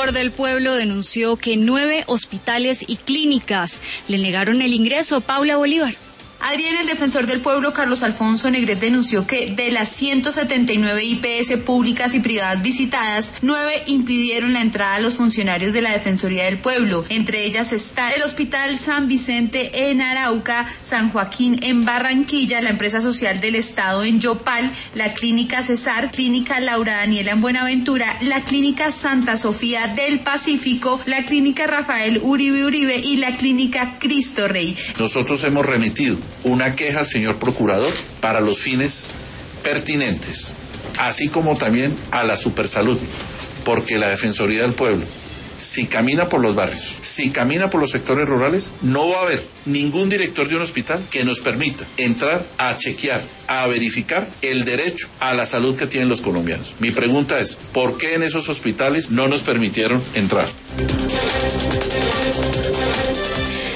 defensor del pueblo denunció que 9 hospitales y clínicas le negaron el ingreso. Paula Bolívar. Adrián, el defensor del pueblo Carlos Alfonso Negret, denunció que de las 179 IPS públicas y privadas visitadas, 9 impidieron la entrada a los funcionarios de la Defensoría del Pueblo. Entre ellas está el Hospital San Vicente en Arauca, San Joaquín en Barranquilla, la Empresa Social del Estado en Yopal, la Clínica Cesar, Clínica Laura Daniela en Buenaventura, la Clínica Santa Sofía del Pacífico, la Clínica Rafael Uribe y la Clínica Cristo Rey. Nosotros hemos remitido una queja al señor procurador para los fines pertinentes, así como también a la Supersalud, porque la Defensoría del Pueblo, si camina por los barrios, si camina por los sectores rurales, no va a haber ningún director de un hospital que nos permita entrar a chequear, a verificar el derecho a la salud que tienen los colombianos. Mi pregunta es, ¿por qué en esos hospitales no nos permitieron entrar?